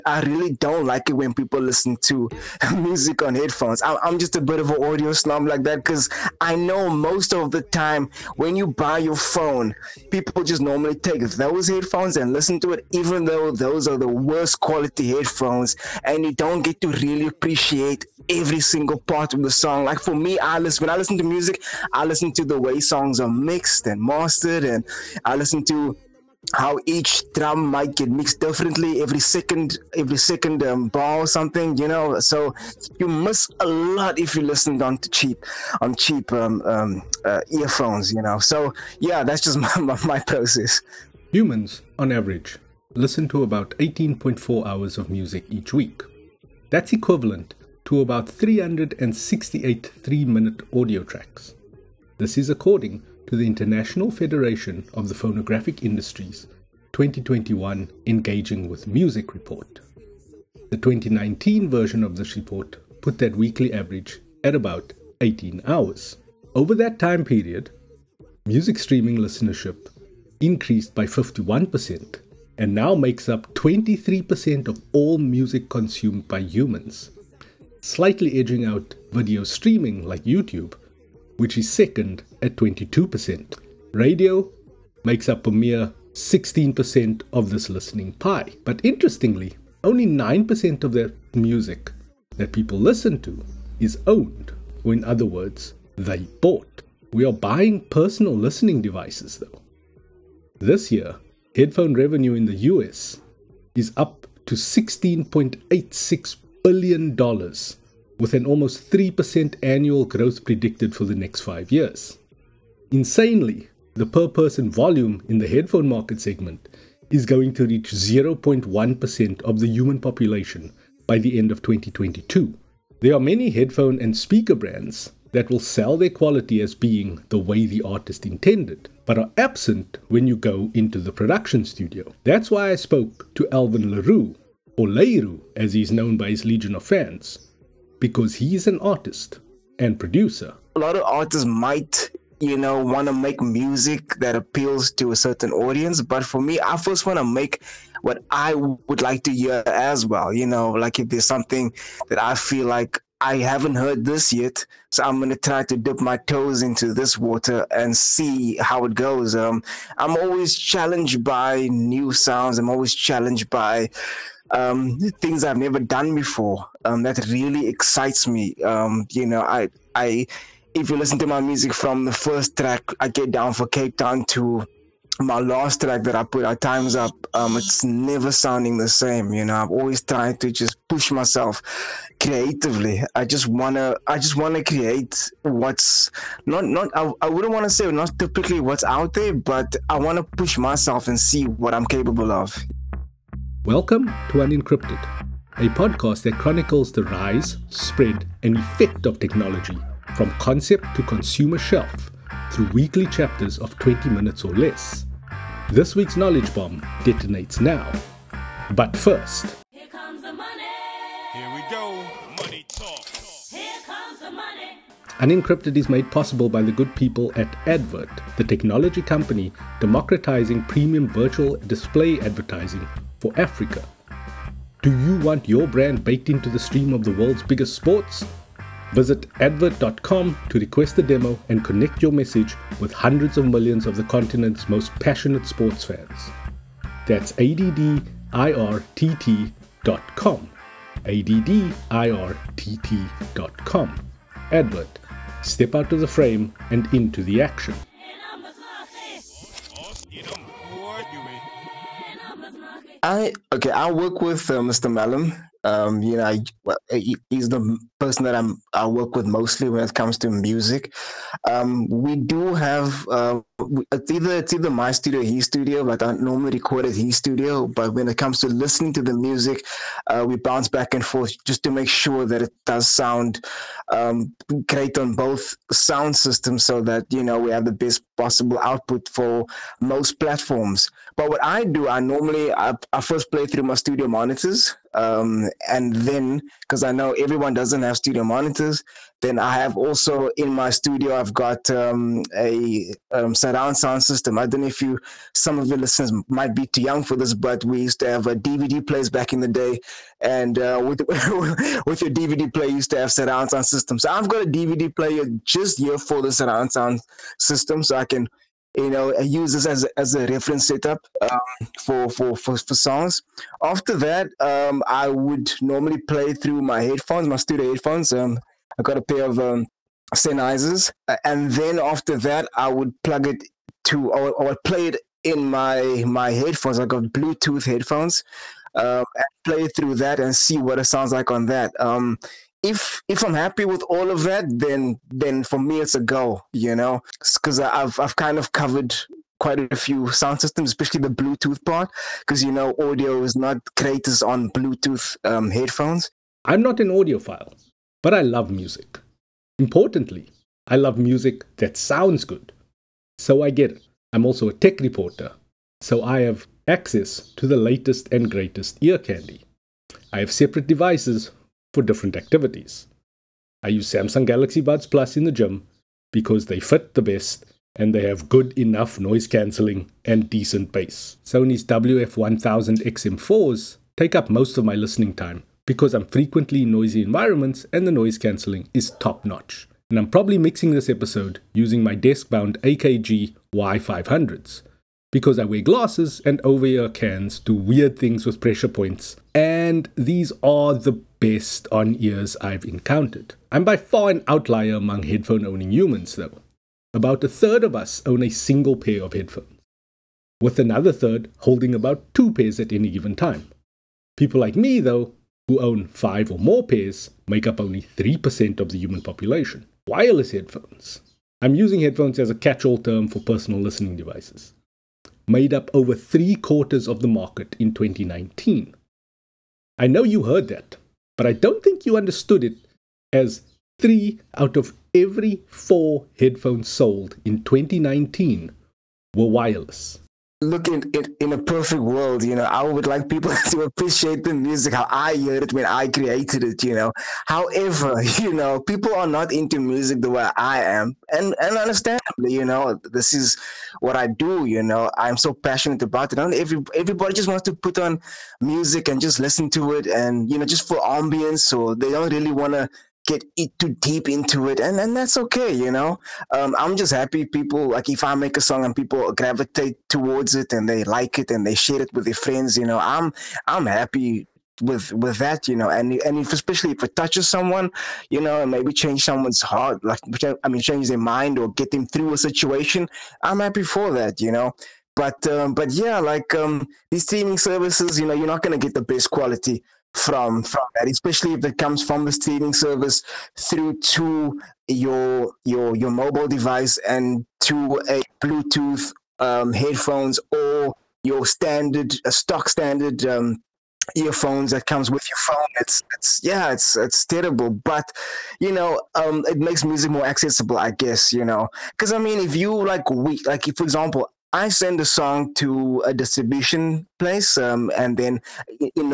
I really don't like it when people listen to music on headphones. I'm just a bit of an audio snob like that because I know most of the time when you buy your phone, people just normally take those headphones and listen to it, even though those are the worst quality headphones, and you don't get to really appreciate every single part of the song. Like for me, when I listen to music, I listen to the way songs are mixed and mastered, and I listen to how each drum might get mixed differently every second bar or something, so you miss a lot if you listen on cheap earphones, so yeah, that's just my process. Humans, on average, listen to about 18.4 hours of music each week. That's equivalent to about 368 3-minute audio tracks. This is according to the International Federation of the Phonographic Industry's 2021 Engaging with Music report. The 2019 version of this report put that weekly average at about 18 hours. Over that time period, music streaming listenership increased by 51% and now makes up 23% of all music consumed by humans, slightly edging out video streaming like YouTube, which is second at 22%. Radio makes up a mere 16% of this listening pie. But interestingly, only 9% of the music that people listen to is owned, or in other words, they bought. We are buying personal listening devices though. This year, headphone revenue in the US is up to $16.86 billion, with an almost 3% annual growth predicted for the next 5 years. Insanely, the per-person volume in the headphone market segment is going to reach 0.1% of the human population by the end of 2022. There are many headphone and speaker brands that will sell their quality as being the way the artist intended, but are absent when you go into the production studio. That's why I spoke to Alvin LaRue, or Leiru as he's known by his legion of fans, because he's an artist and producer. A lot of artists might, want to make music that appeals to a certain audience, but for me, I first want to make what I would like to hear as well. Like if there's something that I feel like I haven't heard this yet, so I'm going to try to dip my toes into this water and see how it goes. I'm always challenged by new sounds. I'm always challenged by things I've never done before. That really excites me. If you listen to my music from the first track, I Get Down for Cape Town, to my last track that I put out, Time's Up, it's never sounding the same. I'm always trying to just push myself creatively. I just wanna create what's not I wouldn't want to say not typically what's out there, but I want to push myself and see what I'm capable of. Welcome to Unencrypted, a podcast that chronicles the rise, spread, and effect of technology from concept to consumer shelf through weekly chapters of 20 minutes or less. This week's knowledge bomb detonates now. But first, here comes the money. Here we go. Money talk. Here comes the money. Unencrypted is made possible by the good people at Advert, the technology company democratizing premium virtual display advertising for Africa. Do you want your brand baked into the stream of the world's biggest sports? Visit advert.com to request a demo and connect your message with hundreds of millions of the continent's most passionate sports fans. That's ADDIRTT.com. ADDIRTT.com. Advert. Step out of the frame and into the action. I work with Mr. Malum. He's the person that I work with mostly when it comes to music. We do have it's either my studio or his studio, but I normally record at his studio. But when it comes to listening to the music, we bounce back and forth just to make sure that it does sound great on both sound systems, so that we have the best possible output for most platforms. But what I do, I first play through my studio monitors. And then, because I know everyone doesn't have studio monitors, then I have also in my studio, I've got a surround sound system. I don't know if some of your listeners might be too young for this, but we used to have a DVD players back in the day. And with your DVD player, you used to have surround sound system. So I've got a DVD player just here for the surround sound system, so I can use this as a reference setup for songs. After that, I would normally play through my studio headphones. I got a pair of Sennheisers, and then after that, I would plug it or I'd play it in my headphones. I got Bluetooth headphones, and play through that and see what it sounds like on that. If I'm happy with all of that, then for me it's a go, because I've kind of covered quite a few sound systems, especially the Bluetooth part, because audio is not great as on Bluetooth headphones. I'm not an audiophile, but I love music. Importantly, I love music that sounds good. So I get it. I'm also a tech reporter, so I have access to the latest and greatest ear candy. I have separate devices for different activities. I use Samsung Galaxy Buds Plus in the gym because they fit the best and they have good enough noise cancelling and decent bass. Sony's WF-1000 XM4s take up most of my listening time because I'm frequently in noisy environments and the noise cancelling is top notch. And I'm probably mixing this episode using my desk-bound AKG Y500s because I wear glasses and over-ear cans do weird things with pressure points, and these are the best on-ears I've encountered. I'm by far an outlier among headphone-owning humans, though. About a third of us own a single pair of headphones, with another third holding about 2 pairs at any given time. People like me, though, who own 5 or more pairs, make up only 3% of the human population. Wireless headphones. I'm using headphones as a catch-all term for personal listening devices. Made up over 3/4 of the market in 2019. I know you heard that, but I don't think you understood it as 3 out of every 4 headphones sold in 2019 were wireless. Look, in a perfect world, I would like people to appreciate the music, how I heard it when I created it, However, people are not into music the way I am. And understandably, this is what I do, I'm so passionate about it. And everybody just wants to put on music and just listen to it and, just for ambience, so they don't really want to get too deep into it, and that's okay. I'm just happy people, like, if I make a song and people gravitate towards it and they like it and they share it with their friends, I'm happy with that, and if, especially if it touches someone, and maybe change someone's heart, change their mind or get them through a situation, I'm happy for that. But yeah, like these streaming services, you're not going to get the best quality from that, especially if it comes from the streaming service through to your mobile device and to a Bluetooth headphones or your stock standard earphones that comes with your phone. It's terrible, but it makes music more accessible, I guess, because if you if, for example, I send a song to a distribution place, and then in a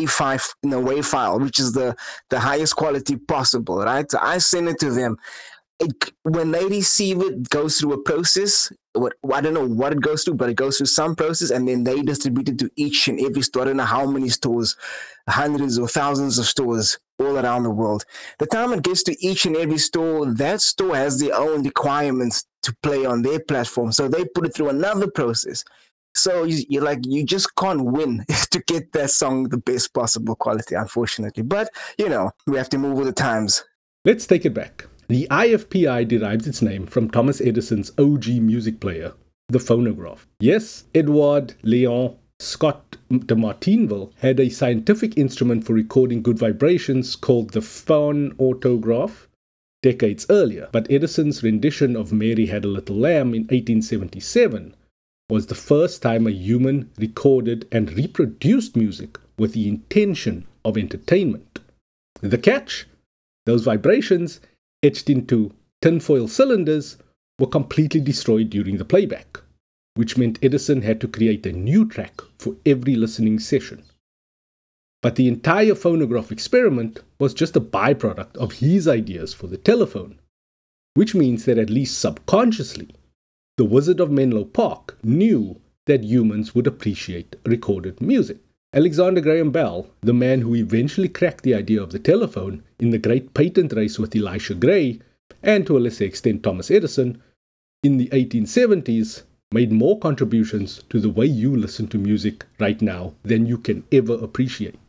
WAV file, which is the highest quality possible, right? So I send it to them. When they receive it, it goes through a process. I don't know what it goes through, but it goes through some process, and then they distribute it to each and every store. I don't know how many stores, hundreds or thousands of stores all around the world. The time it gets to each and every store, that store has their own requirements to play on their platform, so they put it through another process. So you just can't win to get that song the best possible quality, unfortunately. But we have to move with the times. Let's take it back. The IFPI derives its name from Thomas Edison's OG music player, the phonograph. Yes, Edouard Léon Scott de Martinville had a scientific instrument for recording good vibrations called the phonautograph decades earlier, but Edison's rendition of Mary Had a Little Lamb in 1877 was the first time a human recorded and reproduced music with the intention of entertainment. The catch? Those vibrations, etched into tinfoil cylinders, were completely destroyed during the playback, which meant Edison had to create a new track for every listening session. But the entire phonograph experiment was just a byproduct of his ideas for the telephone, which means that at least subconsciously, the Wizard of Menlo Park knew that humans would appreciate recorded music. Alexander Graham Bell, the man who eventually cracked the idea of the telephone in the great patent race with Elisha Gray, and to a lesser extent Thomas Edison, in the 1870s, made more contributions to the way you listen to music right now than you can ever appreciate.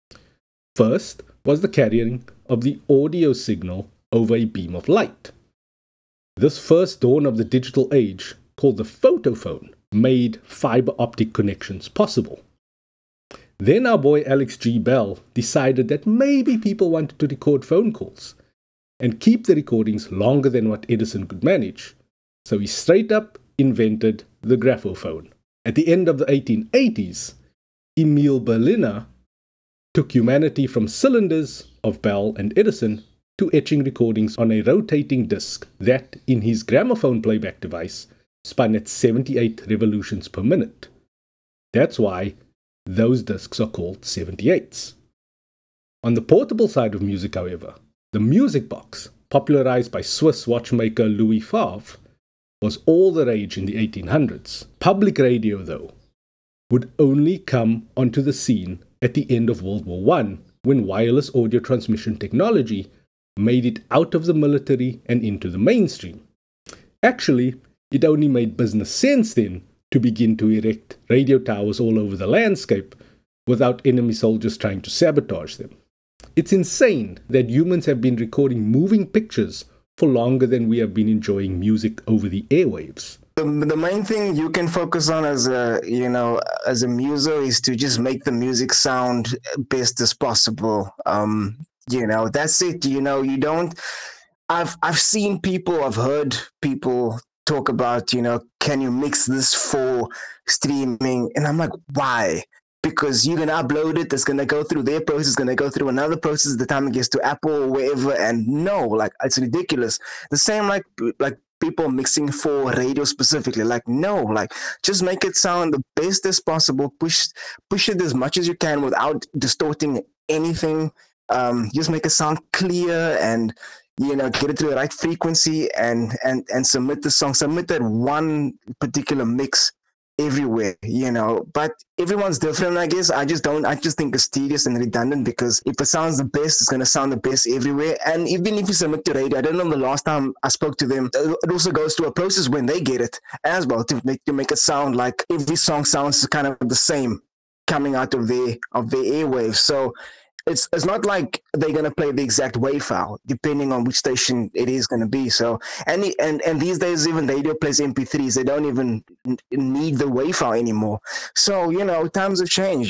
First was the carrying of the audio signal over a beam of light. This first dawn of the digital age, called the photophone, made fiber optic connections possible. Then our boy Alex G. Bell decided that maybe people wanted to record phone calls and keep the recordings longer than what Edison could manage, so he straight up invented the graphophone. At the end of the 1880s, Emil Berliner took humanity from cylinders of Bell and Edison to etching recordings on a rotating disc that, in his gramophone playback device, spun at 78 revolutions per minute. That's why those discs are called 78s. On the portable side of music, however, the music box, popularized by Swiss watchmaker Louis Favre, was all the rage in the 1800s. Public radio, though, would only come onto the scene at the end of World War I, when wireless audio transmission technology made it out of the military and into the mainstream. Actually, it only made business sense then to begin to erect radio towers all over the landscape without enemy soldiers trying to sabotage them. It's insane that humans have been recording moving pictures for longer than we have been enjoying music over the airwaves. The main thing you can focus on as a muso is to just make the music sound best as possible. That's it. You don't. I've seen people. I've heard people talk about, can you mix this for streaming? And I'm like, why? Because you're going to upload it, it's going to go through their process, it's going to go through another process the time it gets to Apple or wherever, and no, like, it's ridiculous. The same like people mixing for radio specifically, like, no, like, just make it sound the best as possible, push it as much as you can without distorting anything, just make it sound clear and, get it to the right frequency and submit the song, submit that one particular mix everywhere, but everyone's different, I guess. I just think it's tedious and redundant, because if it sounds the best, it's going to sound the best everywhere. And even if you submit to radio, I don't know the last time I spoke to them, it also goes through a process when they get it as well, to make it sound like every song sounds kind of the same coming out of their airwaves. So it's not like they're going to play the exact wave file depending on which station it is going to be. So and these days even radio plays MP3s. They don't even need the wave file anymore. So times have changed.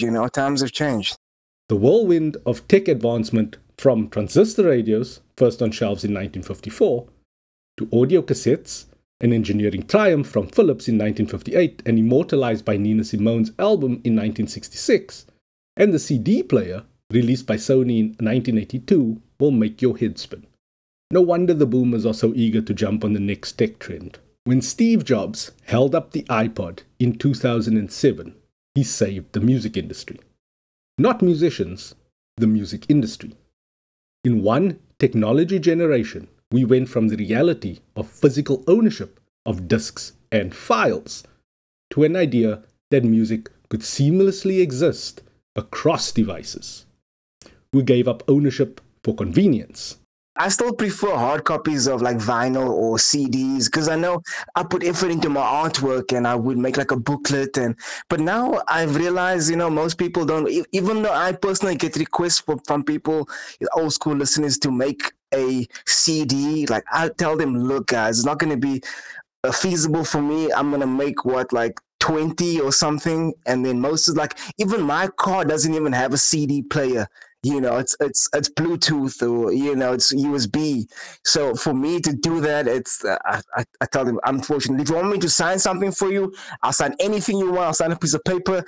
The whirlwind of tech advancement, from transistor radios, first on shelves in 1954, to audio cassettes, an engineering triumph from Philips in 1958 and immortalized by Nina Simone's album in 1966, and the CD player, released by Sony in 1982, will make your head spin. No wonder the boomers are so eager to jump on the next tech trend. When Steve Jobs held up the iPod in 2007, he saved the music industry. Not musicians, the music industry. In one technology generation, we went from the reality of physical ownership of discs and files to an idea that music could seamlessly exist across devices. We gave up ownership for convenience. I still prefer hard copies of like vinyl or CDs, because I know I put effort into my artwork and I would make like a booklet. But now I've realized, most people don't, even though I personally get requests from people, old school listeners, to make a CD. Like, I tell them, look guys, it's not going to be feasible for me. I'm going to make 20 or something. And then most of even my car doesn't even have a CD player. It's Bluetooth or, it's USB. So for me to do that, it's, I tell them, unfortunately, if you want me to sign something for you, I'll sign anything you want. I'll sign a piece of paper,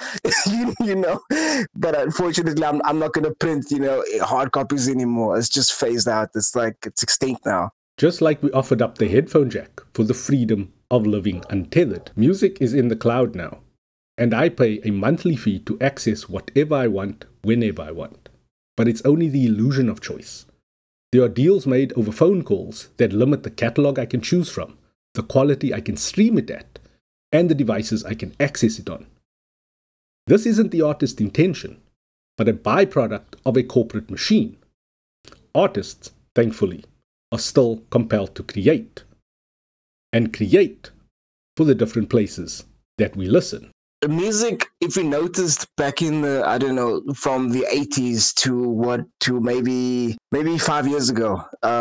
but unfortunately, I'm not going to print, hard copies anymore. It's just phased out. It's extinct now. Just like we offered up the headphone jack for the freedom of living untethered, music is in the cloud now. And I pay a monthly fee to access whatever I want, whenever I want. But it's only the illusion of choice. There are deals made over phone calls that limit the catalog I can choose from, the quality I can stream it at, and the devices I can access it on. This isn't the artist's intention, but a byproduct of a corporate machine. Artists, thankfully, are still compelled to create. And create for the different places that we listen. The music, if you noticed back in the, I don't know, from the 80s to maybe 5 years ago,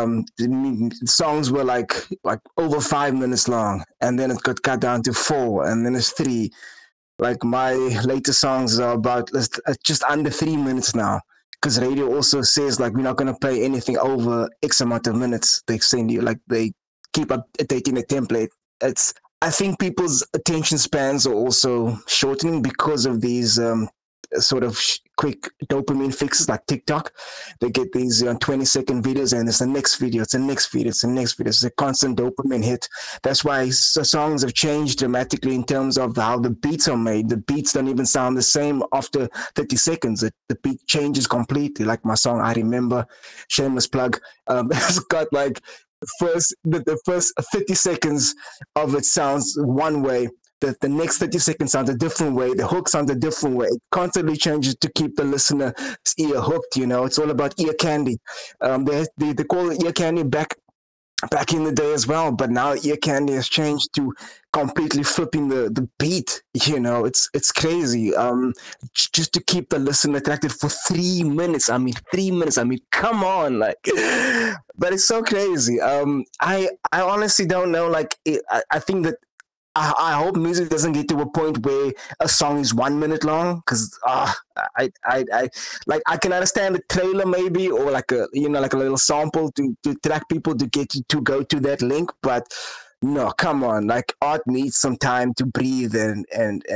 songs were like over 5 minutes long, and then it got cut down to 4, and then it's 3. Like my latest songs are about just under 3 minutes now, because radio also says like we're not going to play anything over X amount of minutes. They send you, like they keep updating the template. I think people's attention spans are also shortening because of these sort of quick dopamine fixes like TikTok. They get these 20-second videos, and it's the next video, it's the next video, it's the next video. It's a constant dopamine hit. That's why songs have changed dramatically in terms of how the beats are made. The beats don't even sound the same after 30 seconds. The beat changes completely. Like my song, I Remember, shameless plug, it's got like the first 30 seconds of it sounds one way. The next 30 seconds sounds a different way. The hook sounds a different way. It constantly changes to keep the listener's ear hooked. It's all about ear candy. They call it ear candy back in the day as well, but now ear candy has changed to completely flipping the beat. It's crazy. Just to keep the listener attracted for 3 minutes. 3 minutes. Come on, but it's so crazy. I honestly don't know. I think that I hope music doesn't get to a point where a song is 1 minute long, because I can understand the trailer maybe, or like a little sample to attract people to get you to go to that link, but no, come on, art needs some time to breathe and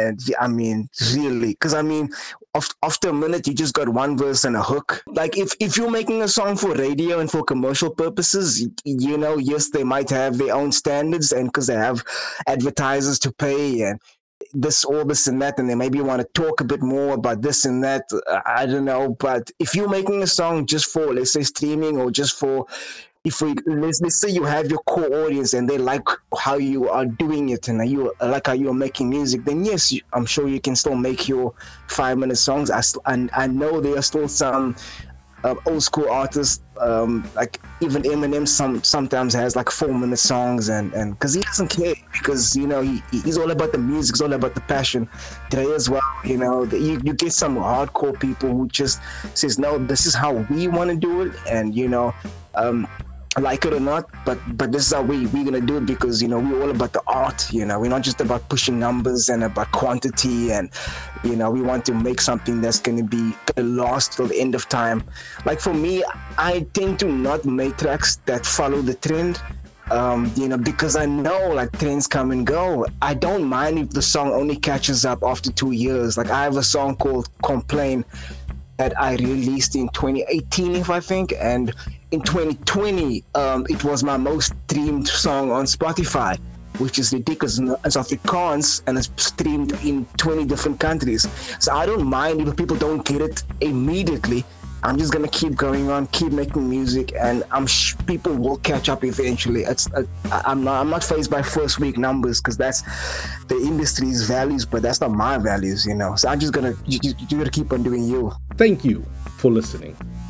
really, because after a minute you just got one verse and a hook. If you're making a song for radio and for commercial purposes, yes, they might have their own standards, and because they have advertisers to pay and this and that, and they maybe want to talk a bit more about this and that, I don't know. But if you're making a song just for, let's say, streaming, or just for, let's say you have your core audience and they like how you are doing it and you like how you are making music, then yes, I'm sure you can still make your 5-minute songs. I know there are still some old school artists, like even Eminem sometimes has 4-minute songs, and because he doesn't care, because he's all about the music, it's all about the passion. Dre as well, you get some hardcore people who just says, no, this is how we want to do it, and like it or not, but this is how we're gonna do it, because we're all about the art. We're not just about pushing numbers and about quantity, and we want to make something that's gonna last till the end of time. Like for me, I tend to not make tracks that follow the trend, because I know trends come and go. I don't mind if the song only catches up after 2 years. I have a song called Complain that I released in 2018, if I think, and in 2020, it was my most streamed song on Spotify, which is ridiculous. It's Afrikaans, and it's streamed in 20 different countries. So I don't mind if people don't get it immediately. I'm just gonna keep going on, keep making music, and I'm sure people will catch up eventually. I'm not fazed by first week numbers, because that's the industry's values, but that's not my values, So I'm just gonna you gotta keep on doing you. Thank you for listening.